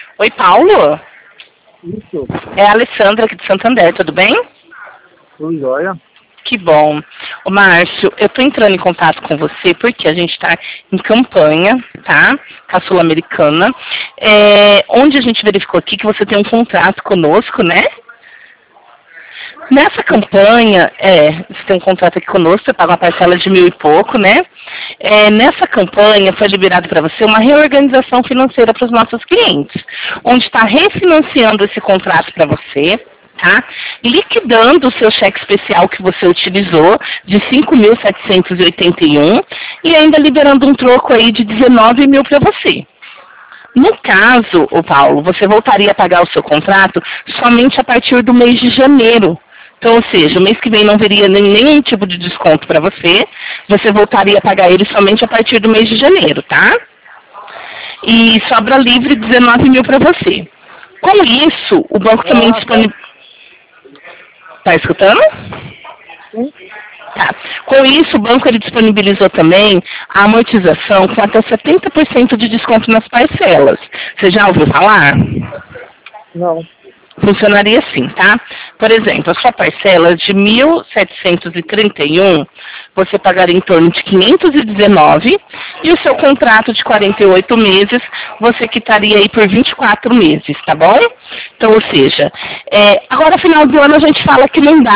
Oi, Paulo? Isso, É a Alessandra aqui de Santander, tudo bem? tudo jóia. Que bom. Ô, Márcio, eu tô entrando em contato com você porque a gente está em campanha, tá? Com a Sul-Americana, onde a gente verificou aqui que você tem um contrato conosco, né? Nessa campanha, você tem um contrato aqui conosco, você paga uma parcela de 1.000 e pouco, né? Nessa campanha foi liberado para você uma reorganização financeira para os nossos clientes, onde está refinanciando esse contrato para você, tá? Liquidando o seu cheque especial que você utilizou de 5.781 e ainda liberando um troco aí de 19 mil para você. No caso, ô Paulo, você voltaria a pagar o seu contrato somente a partir do mês de janeiro. Então, ou seja, o mês que vem não veria nenhum tipo de desconto para você, você voltaria a pagar ele somente a partir do mês de janeiro, tá? E sobra livre 19 mil para você. Com isso, o banco também disponibiliza... Tá escutando? Sim. Tá. Com isso, o banco ele disponibilizou também a amortização com até 70% de desconto nas parcelas. Você já ouviu falar? Não. Funcionaria assim, tá? Por exemplo, a sua parcela de 1.731, você pagaria em torno de 519 e o seu contrato de 48 meses, você quitaria aí por 24 meses, tá bom? Então, ou seja, agora final do ano a gente fala que não dá